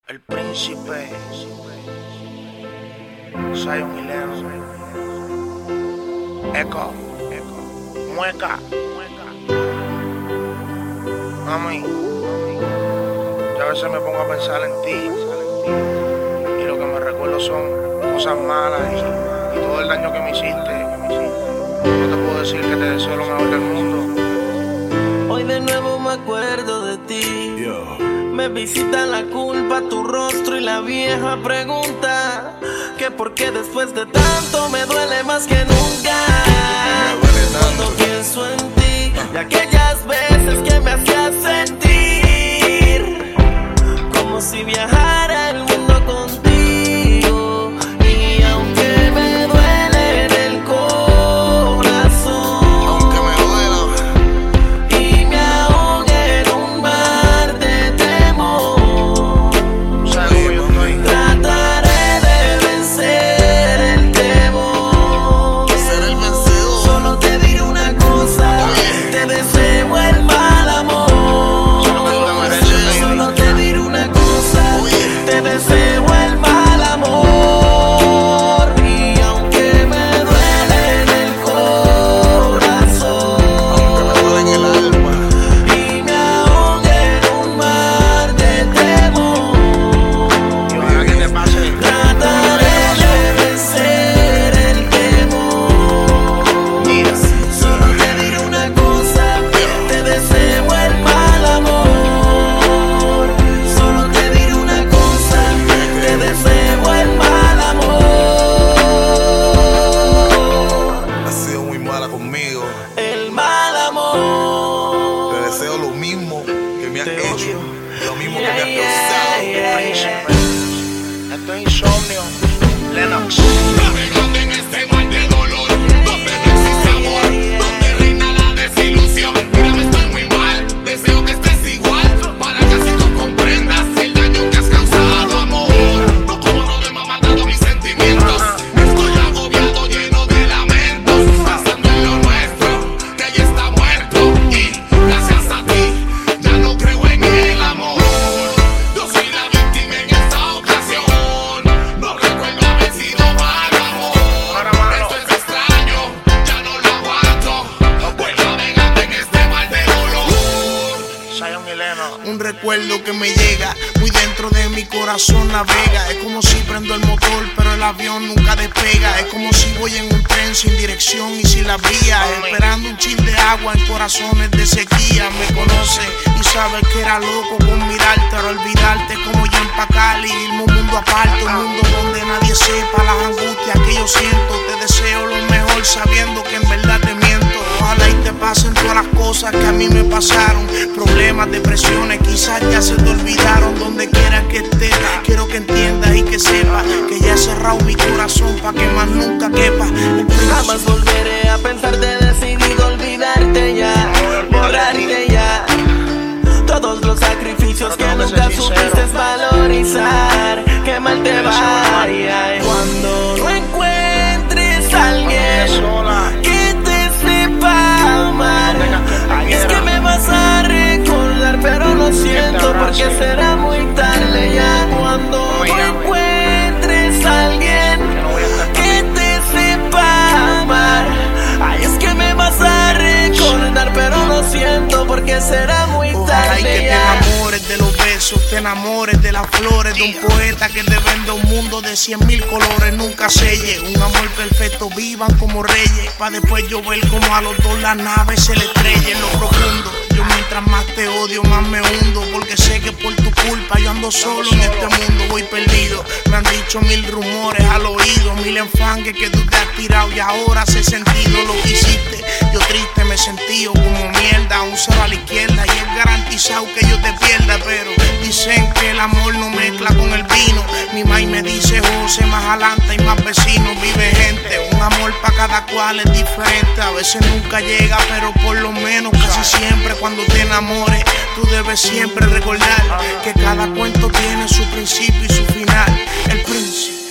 El príncipe Zion y Lennox, Echo, Mueca. Mami, yo a veces me pongo a pensar en ti y lo que me recuerdo son cosas malas y todo el daño que me hiciste. No te puedo decir que te deseo lo mejor del mundo. Hoy de nuevo me acuerdo de ti. Me visita la culpa, tu rostro y la vieja pregunta que por qué después de tanto me duele más que nunca. Cuando pienso en ti y aquellas veces que me hacías sentir como si viajara el mundo contigo. Y aunque me duele en el corazón, Aunque me duela, y me ahogue en un mar de temor, sabes cómo yo estoy. trataré de vencer el temor. Ser el vencedor. Solo te diré una cosa, te deseo el mal amor. Solo te diré una cosa, te deseo el mal amor. Y aunque me duele en el corazón, Me duele en el alma. y me ahogue en un mar de temor, Y ojalá que te pase. trataré de vencer el temor. Mira, Solo te diré una cosa, te deseo el mal amor. Solo te diré una cosa, te deseo el mal amor. Has sido muy mala conmigo. El mal amor. Te deseo lo mismo que me has Te hecho, odio. lo mismo que me has Yeah, causado. yeah, príncipe. Esto es Insomnio, Lennox. Navegando en este mar de dolor, donde no existe amor, donde reina la desilusión. Mírame, estoy muy mal, deseo que estés igual, para que así tú comprendas el daño que has causado, amor. No, como no me ha matado mis sentimientos, estoy agobiado, lleno de lamentos, pensando en lo nuestro, que ya está muerto. Y gracias a ti, ya no creo en el amor. Yo soy la víctima en esta ocasión, no recuerdo haber sido mal Para amor. mano. Esto es extraño, ya no lo aguanto. Voy navegando en este mar de dolor. Zion y Lennox. Un recuerdo que me llega, muy dentro de mi corazón navega. Es como si prendo el motor, pero el avión nunca despega. Es como si voy en un tren sin dirección y sin la vía, esperando un chin de agua en corazones de sequía. Me conoce y sabe que era loco con mirarte, pero olvidarte como yo empacar y irme a un mundo aparte, un mundo donde nadie sepa las angustias que yo siento. Te deseo lo mejor sabiendo que en verdad te miento. Ojalá y te pasen todas las cosas que a mí me pasaron. Problemas, depresiones, quizás ya se te olvidaron. Donde quiera que estés, quiero que entiendas y que sepas que ya he cerrado mi corazón pa' que más nunca quepa. Jamás volveré a pensarte, he decidido olvidarte ya, borrarte ya. Todos los sacrificios que Pero tengo que nunca ser sincero. supiste valorizar, que mal te vaya. Cuando no encuentres a alguien Sola. que te sepa amar, ay, es que me vas a recordar, pero lo siento porque será muy tarde ya. Cuando no encuentres a alguien Que no voy a estar que te sepa amar, ay, es que me vas a recordar, pero lo siento porque será muy Ojalá y que tarde te ya. enamores de los besos, te enamores de las flores, de un poeta que te vende un mundo de 100,000 colores, nunca selle. Un amor perfecto, vivan como reyes, pa' después yo ver como a los dos la nave se le estrella en lo profundo. Yo mientras más te odio, más me hundo, porque sé que por tu culpa yo ando solo en este mundo, voy perdido. Me han dicho 1000 rumores al oído, 1000 enfangues que tú te has tirado y ahora hace sentido lo que hiciste. Yo triste me sentí como mierda, un cero a la izquierda y es garantizado que yo te pierda, pero dicen que el amor no mezcla con el vino. Mi maíz me dice José, más adelante hay más vecinos, vive gente. Un amor pa' cada cual es diferente, a veces nunca llega, pero por lo menos casi siempre cuando te enamores, tú debes siempre recordar que cada cuento tiene su principio y su final. El príncipe